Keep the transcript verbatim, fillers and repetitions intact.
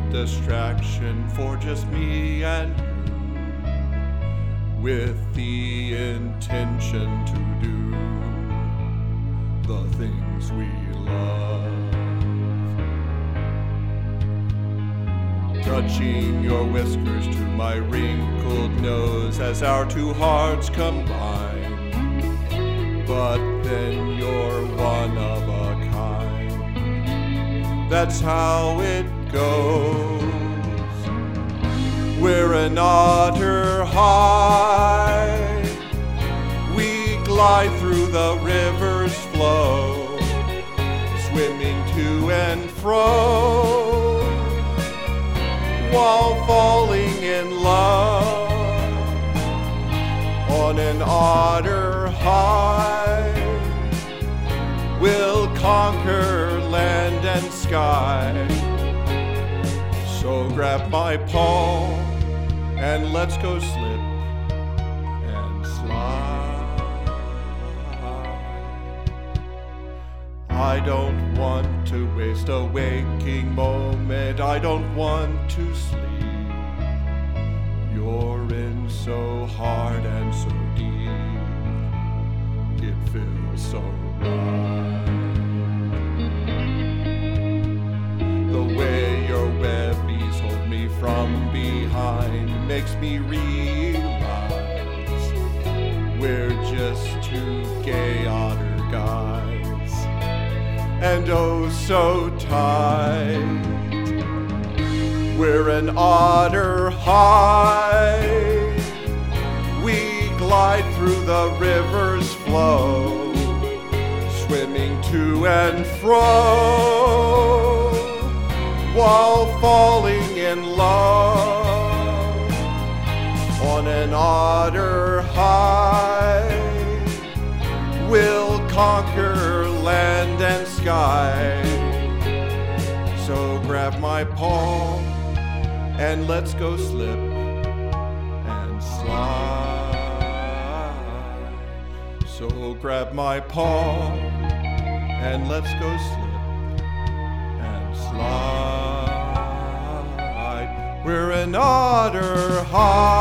distraction for just me and you, with the intention to do the things we love. Touching your whiskers to my wrinkled nose as our two hearts combine. But then you're one of a kind. That's how it goes. We're an otter high. We glide through the river's flow, swimming to and fro, while falling in love on an otter high. We'll conquer land and sky. So grab my paw and let's go slip and slide. I don't want to waste a waking moment. I don't want to sleep. You're in so hard and so deep. It feels so right. The way your webbies hold me from behind makes me realize we're just two gay otter guys, and oh so tight. We're an otter high. We glide through the river's flow, swimming to and fro, while falling in love on an otter high. We'll conquer land and sky. So grab my paw and let's go slip and slide. So grab my paw and let's go slip and slide. We're an otter high.